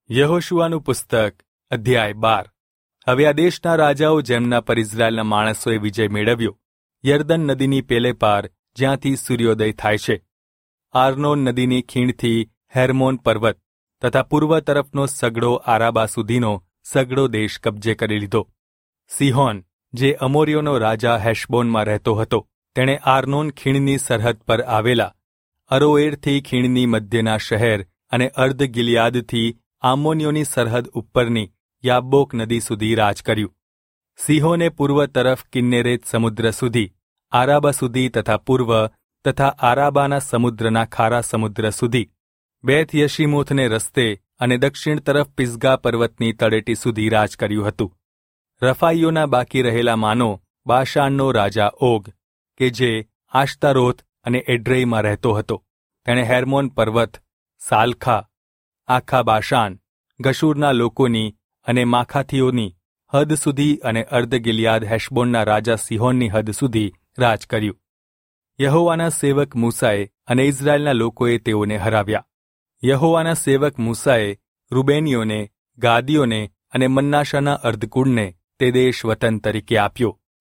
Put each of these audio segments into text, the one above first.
યહોશુઆનું પુસ્તક અધ્યાય 12. હવે આ દેશના રાજાઓ જેમના પર ઇઝરાયેલના માણસોએ વિજય મેળવ્યો, યર્દન નદીની પેલે પાર જ્યાંથી સૂર્યોદય થાય છે, આર્નોન નદીની ખીણથી હેર્મોન પર્વત તથા પૂર્વ તરફનો સગડો આરાબા સુધીનો સગડો દેશ કબજે કરી લીધો. સિહોન, જે અમોરીઓનો રાજા હેશબોનમાં રહેતો હતો, તેણે આર્નોન ખીણની સરહદ પર આવેલા અરોએરથી ખીણની મધ્યના શહેર અને અર્ધ ગિલિયાદથી આમોનીઓની સરહદ ઉપરની યાબ્બોક નદી સુધી રાજ કર્યું. સિહોને પૂર્વ તરફ કિન્નેરેત સમુદ્ર સુધી, આરાબા સુધી તથા પૂર્વ તથા આરાબાના સમુદ્રના ખારા સમુદ્ર સુધી, બેથ યશીમોથને રસ્તે અને દક્ષિણ તરફ પિસ્ગા પર્વતની તળેટી સુધી રાજ કર્યું હતું. રફાઈઓના બાકી રહેલા માનો બાશાનનો રાજા ઓગ, કે જે આશ્તારોથ અને એડ્રેઈમાં રહેતો હતો, તેણે હેર્મોન પર્વત, સાલખા, આખા બાશાન, ગશૂરના લોકોની અને માખાથીઓની હદ સુધી અને અર્ધ ગિલિયાદ હેશબોનના રાજા સિહોનની હદ સુધી રાજ કર્યું. યહોવાના સેવક મૂસાએ અને ઇઝરાયેલના લોકોએ તેઓને હરાવ્યા. યહોવાના સેવક મૂસાએ રૂબેનીઓને, ગાદીઓને અને મન્નાશાના અર્ધકુળને તે દેશ વતન તરીકે આપ્યો.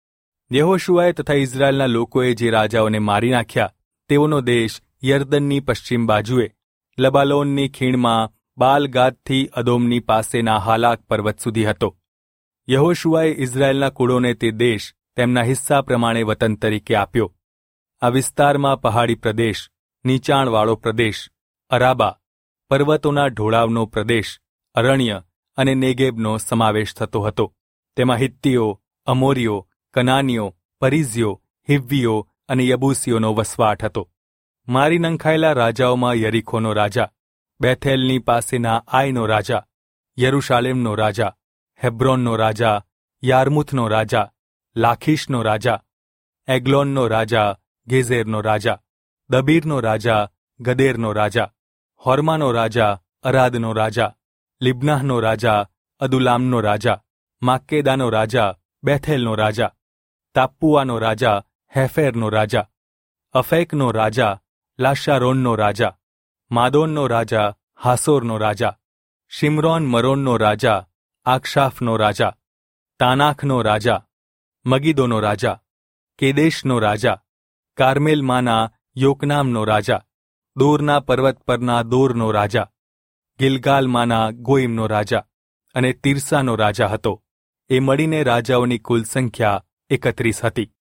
યહોશુઆએ તથા ઇઝરાયેલના લોકોએ જે રાજાઓને મારી નાખ્યા, તેઓનો દેશ યર્દનની પશ્ચિમ બાજુએ લબાલોનની ખીણમાં બાલગાદથી અદોમની પાસેના હાલાક પર્વત સુધી હતો. યહોશુઆએ ઇઝરાયેલના કુળોને તે દેશ તેમના હિસ્સા પ્રમાણે વતન તરીકે આપ્યો. આ વિસ્તારમાં પહાડી પ્રદેશ, નીચાણવાળો પ્રદેશ, અરાબા, પર્વતોના ઢોળાવનો પ્રદેશ, અરણ્ય અને નેગેબનો સમાવેશ થતો હતો. તેમાં હિત્તીઓ, અમોરીઓ, કનાનીઓ, પરિઝીઓ, હિવ્વીઓ અને યબૂસીઓનો વસવાટ હતો. મારી નંખાયેલા રાજાઓમાં યરીખોનો રાજા, બેથેલની પાસેના આઈનો રાજા, યરૂશાલેમનો રાજા, હેબ્રોનનો રાજા, યાર્મુથનો રાજા, લાખીશનો રાજા, એગ્લોનનો રાજા, ગેઝેરનો રાજા, દબીરનો રાજા, ગદેરનો રાજા, હોર્માનો રાજા, અરાદનો રાજા, લિબ્નાહનો રાજા, અદુલામનો રાજા, માક્કેદાનો રાજા, બેથેલનો રાજા, તાપ્પુઆનો રાજા, હેફેરનો રાજા, અફેકનો રાજા, લાશારોનનો રાજા, માદોનનો રાજા, હાસોરનો રાજા, શિમરોન મરોનનો રાજા, આક્ષાફનો રાજા, તાનાખનો રાજા, મગીદોનો રાજા, કેદેશનો રાજા, કાર્મેલમાંના યોકનામનો રાજા, દોરના પર્વત પરના દોરનો રાજા, ગિલગાલમાંના ગોઈમનો રાજા અને તિરસાનો રાજા હતો. એ મળીને રાજાઓની કુલ સંખ્યા 31 હતી.